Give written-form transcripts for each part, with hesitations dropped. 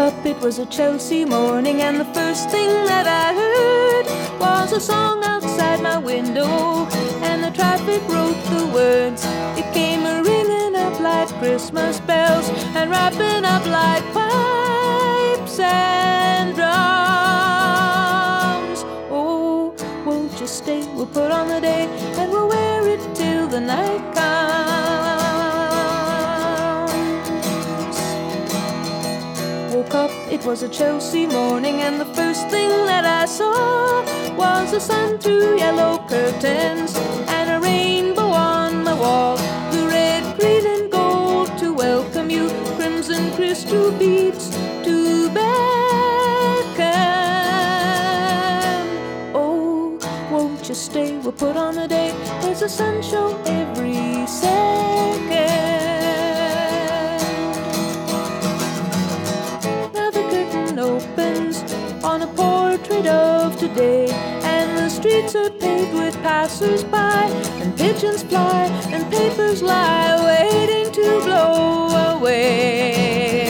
up, it was a Chelsea morning, and the first thing that I heard was a song outside my window, and the traffic wrote the words. It came a-ringing up like Christmas bells, and wrapping up like pipes and drums. Oh, won't you stay? We'll put on the day, and we'll wear it till the night comes. Woke up, it was a Chelsea morning, and the first thing that I saw was the sun through yellow curtains and a rainbow on my wall. The red, green and gold to welcome you, crimson crystal beads to beckon. Oh, won't you stay? We'll put on a day. There's a sun show every second. Opens on a portrait of today, and the streets are paved with passers-by, and pigeons fly and papers lie waiting to blow away.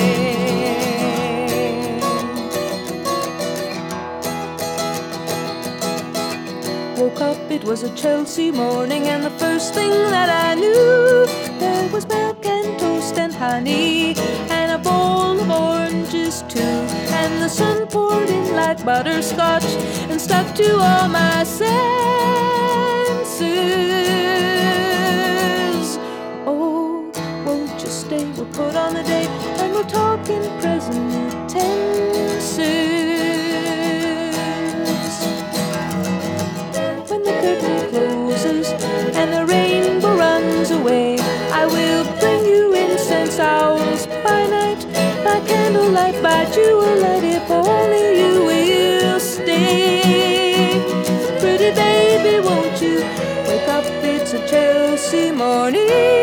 Woke up, it was a Chelsea morning, and the first thing that I knew, there was milk and toast and honey and a bowl of oranges too. And the sun poured in like butterscotch and stuck to all my senses. Oh, won't you stay? We'll put on the day, and we'll talk in present tenses. When the curtain closes and the rainbow runs away, I will bring you incense owls by night, by candlelight, by jewellight, if only you will stay. Pretty baby, won't you wake up? It's a Chelsea morning.